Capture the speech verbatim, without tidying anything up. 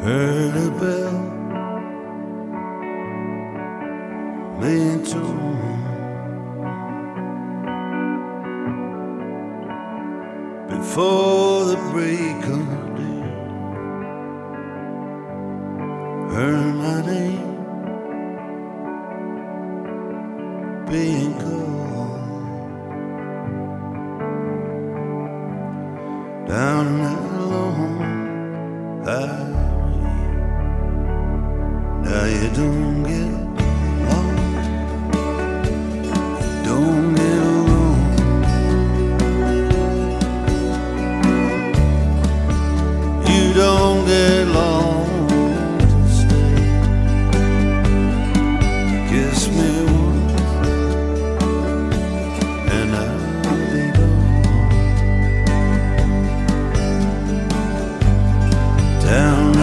Heard a bell being torn before the break of day. Heard my name being called down that long highway. Now you don't get lost, don't get alone. You don't get long to stay. Kiss me once and I'll be gone. Down